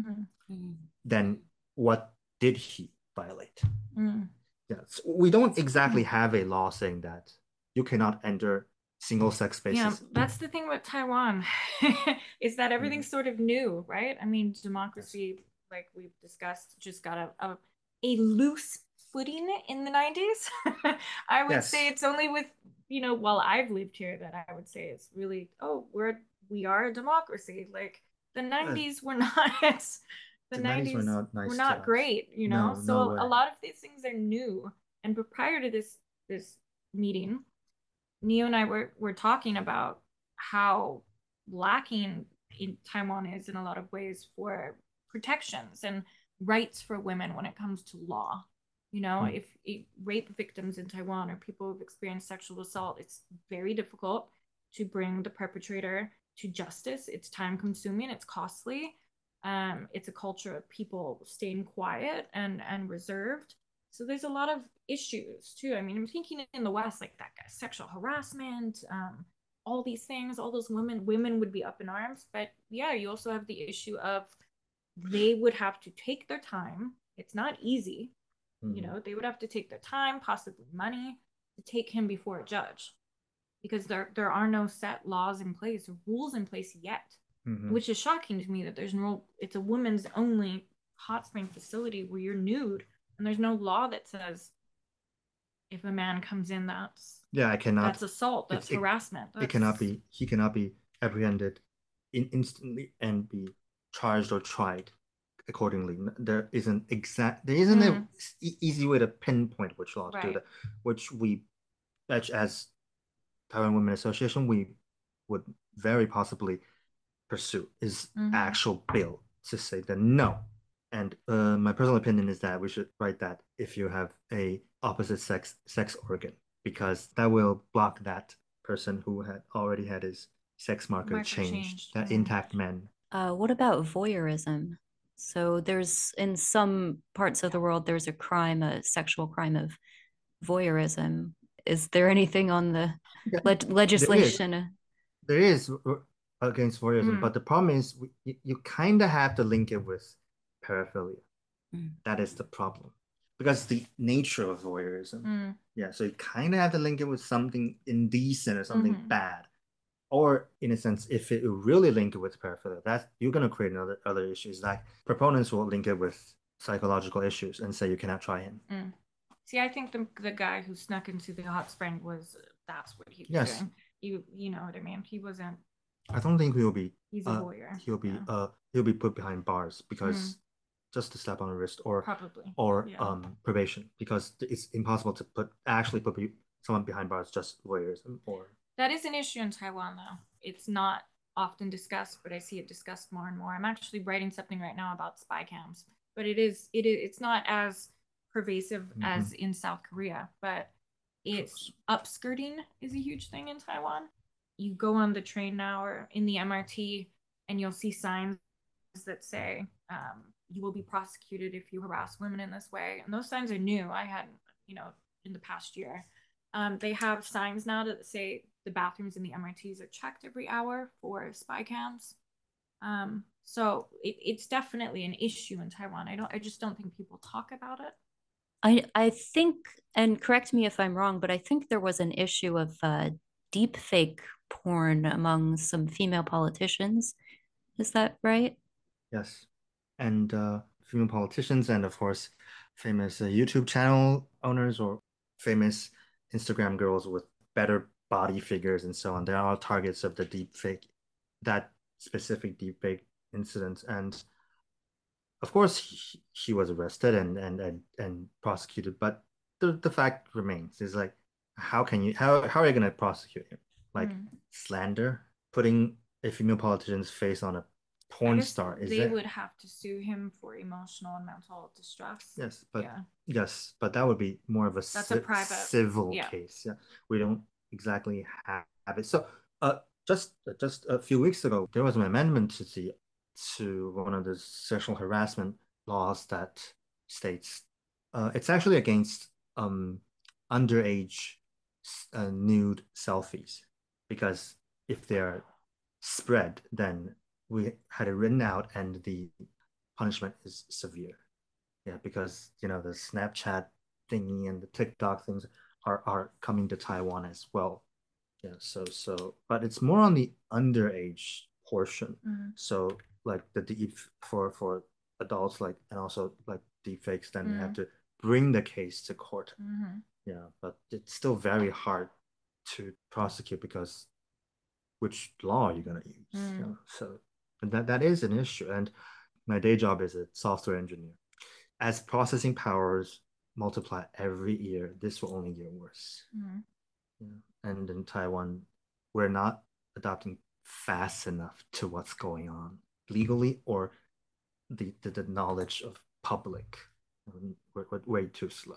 Then what did he violate? Yeah, so we don't exactly have a law saying that you cannot enter single sex spaces. Yeah, that's the thing with Taiwan, is that everything's sort of new, right? I mean, democracy, like we've discussed, just got a loose footing in the 90s. I would say it's only with, while I've lived here, that I would say it's really, we are a democracy. Like the 90s were not. The 90s were not great, so a lot of these things are new. And prior to this meeting, Neo and I were talking about how lacking in Taiwan is in a lot of ways for protections and rights for women when it comes to law. You know, if rape victims in Taiwan or people who've experienced sexual assault, it's very difficult to bring the perpetrator to justice. It's time consuming, it's costly. It's a culture of people staying quiet and reserved. So there's a lot of issues too. I mean, I'm thinking in the West, like that guy, sexual harassment, all these things, all those women would be up in arms. But yeah, you also have the issue of they would have to take their time. It's not easy. You know, they would have to take their time, possibly money, to take him before a judge because there are no set laws in place or rules in place yet, which is shocking to me that there's no, it's a women's only hot spring facility where you're nude and there's no law that says if a man comes in, I cannot, that's assault, that's harassment. He cannot be apprehended instantly and be charged or tried accordingly. There isn't an easy way to pinpoint which law to do that, which as Taiwan Women Association, we would very possibly pursue is actual bill to say that no. And my personal opinion is that we should write that if you have a opposite sex organ, because that will block that person who had already had his sex marker changed, that intact man. What about voyeurism? So there's, in some parts of the world, there's a sexual crime of voyeurism. Is there anything on the legislation? There is against voyeurism, but the problem is you kind of have to link it with paraphilia. That is the problem. Because the nature of voyeurism. Yeah, so you kind of have to link it with something indecent or something bad. Or in a sense, if it really link it with paraphilia, that you're going to create other issues. Like proponents will link it with psychological issues and say you cannot try him. See, I think the guy who snuck into the hot spring that's what he was doing. You know what I mean? He wasn't. I don't think he'll be. He's a voyeur. He'll be put behind bars because just to slap on the wrist or probation, because it's impossible to put someone behind bars just voyeurism or. That is an issue in Taiwan, though. It's not often discussed, but I see it discussed more and more. I'm actually writing something right now about spy cams, but it's not as pervasive as in South Korea, but it's upskirting is a huge thing in Taiwan. You go on the train now or in the MRT and you'll see signs that say you will be prosecuted if you harass women in this way. And those signs are new. I hadn't, in the past year. They have signs now that say the bathrooms in the MRTs are checked every hour for spy cams. So it's definitely an issue in Taiwan. I just don't think people talk about it. I think, and correct me if I'm wrong, but I think there was an issue of deep fake porn among some female politicians. Is that right? Yes. And female politicians and of course famous YouTube channel owners or famous Instagram girls with better body figures and so on. They are all targets of that specific deepfake incident. And of course, he was arrested and prosecuted. But the fact remains is like, how are you going to prosecute him? Like slander, putting a female politician's face on a porn star. They would have to sue him for emotional and mental distress. Yes, but that would be more of a private civil case. Yeah, we don't exactly have it. So, just a few weeks ago, there was an amendment to one of the sexual harassment laws that states it's actually against underage nude selfies, because if they're spread, then we had it written out and the punishment is severe. Yeah, because the Snapchat thingy and the TikTok things are coming to Taiwan as well. Yeah, so but it's more on the underage portion. So like the deep for adults, like, and also like deep fakes, then you have to bring the case to court. Yeah, but it's still very hard to prosecute because which law are you gonna use? So that is an issue. And my day job is a software engineer. As processing powers multiply every year, this will only get worse. Yeah. and in Taiwan, we're not adopting fast enough to what's going on legally or the knowledge of public. We're way too slow.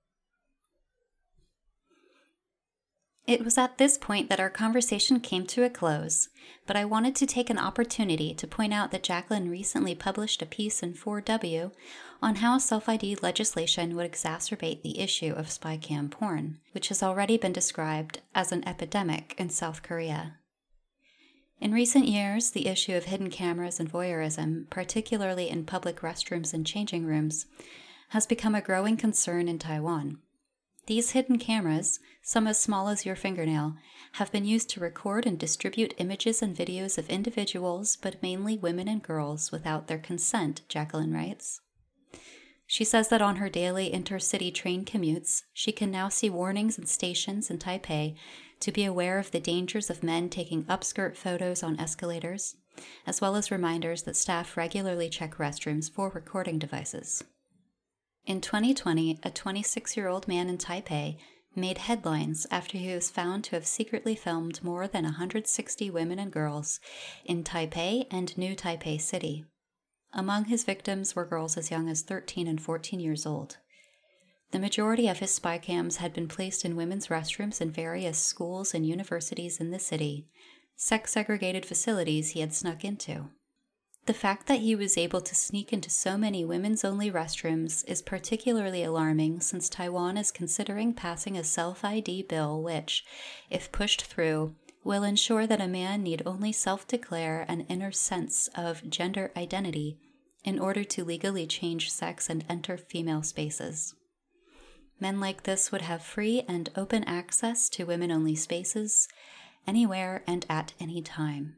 It was at this point that our conversation came to a close, but I wanted to take an opportunity to point out that Jacqueline recently published a piece in 4W on how self-ID legislation would exacerbate the issue of spy cam porn, which has already been described as an epidemic in South Korea. In recent years, the issue of hidden cameras and voyeurism, particularly in public restrooms and changing rooms, has become a growing concern in Taiwan. These hidden cameras, some as small as your fingernail, have been used to record and distribute images and videos of individuals, but mainly women and girls, without their consent, Jacqueline writes. She says that on her daily intercity train commutes, she can now see warnings in stations in Taipei to be aware of the dangers of men taking upskirt photos on escalators, as well as reminders that staff regularly check restrooms for recording devices. In 2020, a 26-year-old man in Taipei made headlines after he was found to have secretly filmed more than 160 women and girls in Taipei and New Taipei City. Among his victims were girls as young as 13 and 14 years old. The majority of his spy cams had been placed in women's restrooms in various schools and universities in the city, sex-segregated facilities he had snuck into. The fact that he was able to sneak into so many women's-only restrooms is particularly alarming since Taiwan is considering passing a self-ID bill which, if pushed through, will ensure that a man need only self-declare an inner sense of gender identity in order to legally change sex and enter female spaces. Men like this would have free and open access to women-only spaces, anywhere and at any time.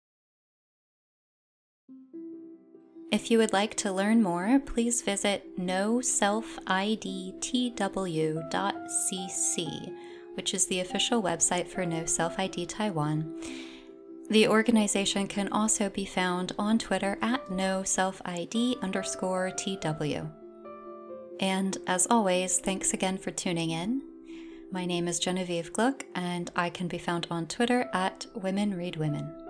If you would like to learn more, please visit noselfidtw.cc, which is the official website for No Self ID Taiwan. The organization can also be found on Twitter at noselfid_TW. And as always, thanks again for tuning in. My name is Genevieve Gluck, and I can be found on Twitter at Women Read Women.